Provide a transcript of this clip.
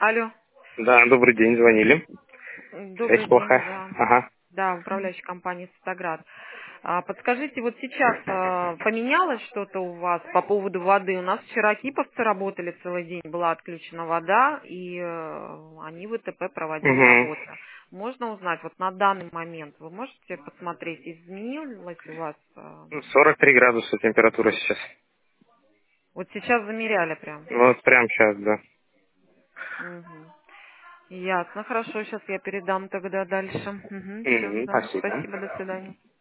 Алло. Да, добрый день, звонили. Связь Добрый день, плохая. да. Ага. Да, управляющая компания «Светоград». Подскажите, вот сейчас поменялось что-то у вас по поводу воды? У нас вчера киповцы работали целый день, была отключена вода, и они в ИТП проводили Угу. работы. Можно узнать, вот на данный момент вы можете посмотреть, изменилось у вас? 43 градуса температура сейчас. Вот сейчас замеряли прям. Вот прям сейчас, да. Мгм. Ясно, хорошо, сейчас я передам тогда дальше. Все, Угу, да. спасибо. Спасибо, до свидания.